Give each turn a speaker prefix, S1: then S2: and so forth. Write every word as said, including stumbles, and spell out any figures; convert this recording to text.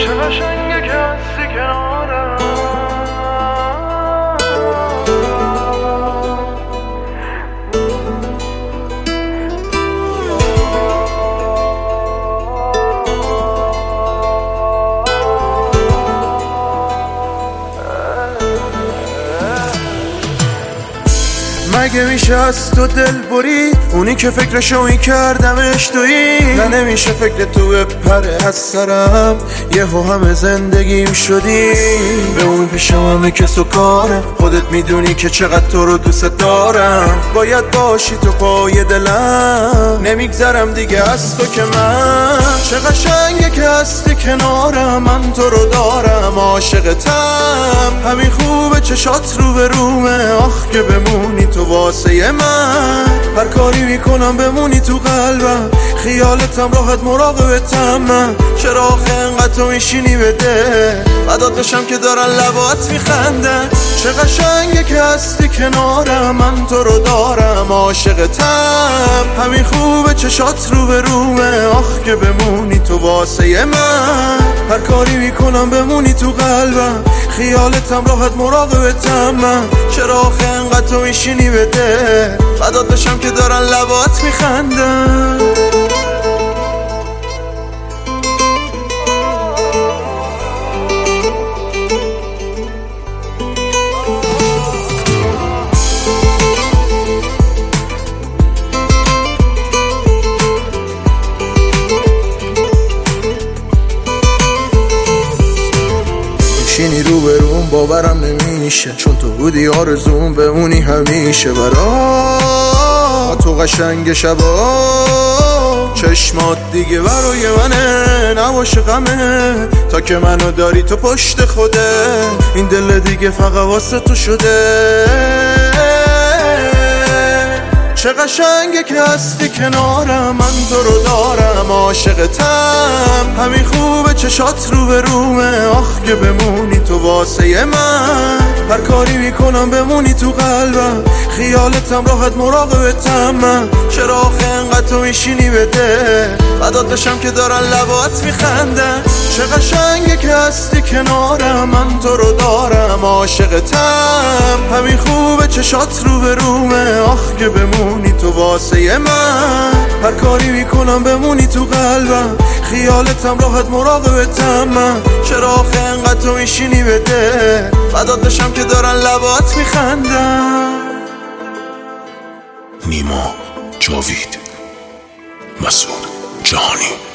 S1: چه قشنگه که هستی کنارم.
S2: مگه میشه از تو دل بری؟ اونی که فکرشو این کردمش تویی. نه نمیشه فکر تو بپره از سرم، یهو همه زندگیم شدی. به اون پیشم همه کس و کارم، خودت میدونی که چقدر تو رو دوست دارم. باید باشی تو پای دلم، نمیگذرم دیگه از تو که من. چه قشنگه که هستی کنارم، من تو رو دارم عاشقتم. همین خوبه چشات رو به رومه، آخ که بمونی تو واسه من. هر کاری میکنم بمونی تو قلبم، خیالتم راحت مراقبتم من. چرا آخه انقدر تو میشینی بده بدات بشم که دارن لبات میخندن. چه قشنگه که هستی کنارم، من تو رو دارم عاشقتم. همین خوبه چشات رو به رومه، آخ که بمونی تو واسه من. هر کاری میکنم بمونی تو قلبم، خیالتم راحت مراقبتم من. چرا آخه انقدر تو میشینی بده بدات بشم که دارن لبات میخندن. شینی رو به روم باورم نمیشه، چون تو بودی آرزوم بمونی همیشه. برا تو قشنگ شبا چشمات دیگه برای منه، نباشه غمه تا که منو داری تو پشت خوده. این دل دیگه فقط واسه تو شده. چه قشنگه که هستی کنارم، من تو رو دارم عاشقتم. همین خوبه چشات رو به رومه، آخ که بمونی تو واسه من. هر کاری میکنم بمونی تو قلبم، خیالتم راحت مراقبتم من. چرا آخه انقدر تو میشینی بده بدات بشم که دارن لبات میخندن. چه قشنگه که هستی کنارم، من تو رو دارم عاشقتم. همین خوبه چشات رو به رومه، آخ که بمونی تو واسه من. هر کاری میکنم بمونی تو قلبم، خیالتم راحت مراقبتم من. چرا آخه انقدر تو میشینی بده بدات بشم که دارن لبات میخندن.
S3: نیما، جاوید، مسعود جهانی.